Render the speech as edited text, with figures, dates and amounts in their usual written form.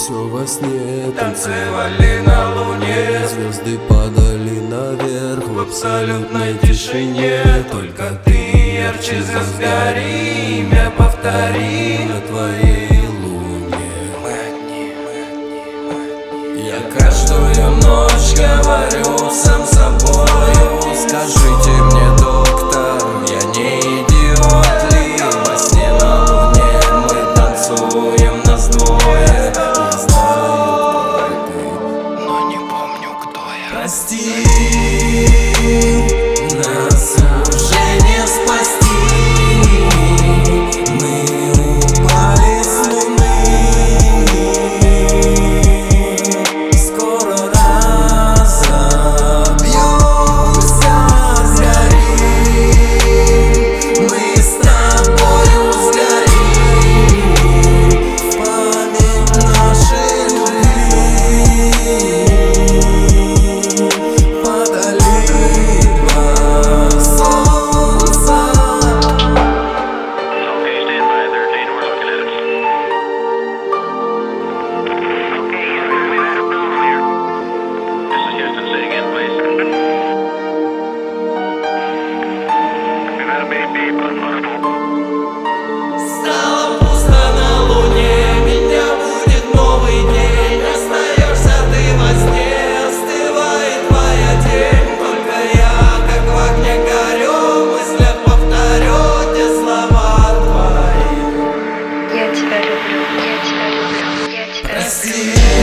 все во сне танцевали на луне, звезды падали наверх в абсолютной тишине. только ты ярче звезд гори, имя повтори на твоей луне. Я каждую ночь говорю сам собою: Скажите мне, доктор, я не идиот ли? Во сне на луне мы танцуем, нас двое. я знаю, кто ты, Но не помню, кто я. прости. Нас уже не спасти. Мы упали с луны. Скоро разобьемся с гори. Мы с тобою сгорим в память нашей любви. Стало пусто на луне, меня будет новый день. Остаешься ты во сне, остывает твоя тень. Только я, как в огне горю, в мыслях повторю те слова твои. Я тебя люблю, я тебя люблю, я тебя люблю. Прости.